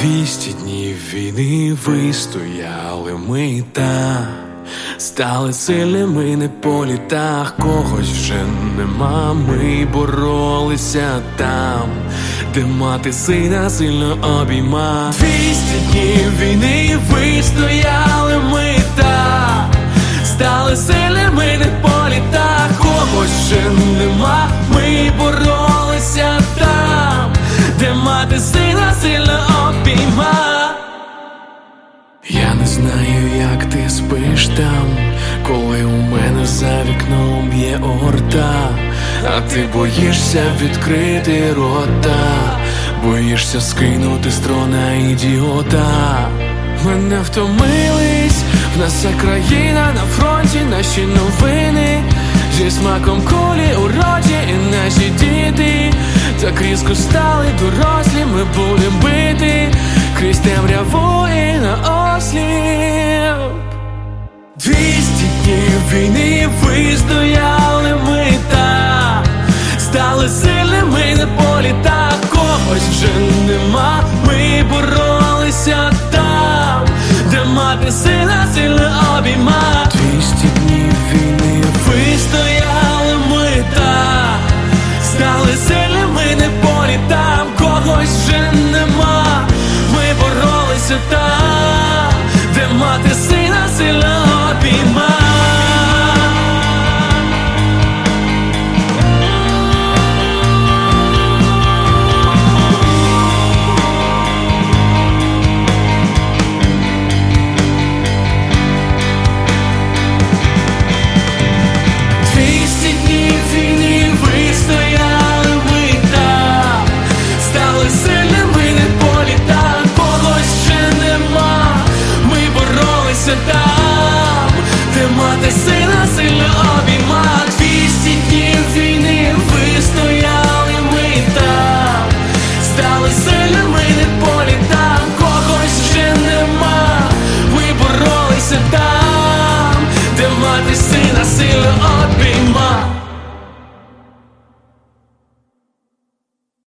200 днів війни вистояли ми там, стали сильними не по літах, когось вже нема. Ми боролися там, де мати сина сильно обійма. 200 днів війни вистояли ми там, стали сильними не по літах, когось вже нема. Ми боролися там, де мати сина сильно обійма. Я не знаю, як ти спиш там, коли у мене за вікном б'є орда, а ти боїшся відкрити рота, боїшся скинути з трона ідіота. Ми не втомились, в нас вся країна на фронті, наші новини зі смаком кулі у роті, і наші діти так різко стали дорослі. Ми будем бити крізь темряву і наосліп. 200 днів війни вистояли ми там, стали сильними не по літах, когось вже нема. Ми боролися там, де мати сина сильно обійма. 200 днів війни вистояли ми там, стали сильними не по літам, когось вже нема. Ми боролися там.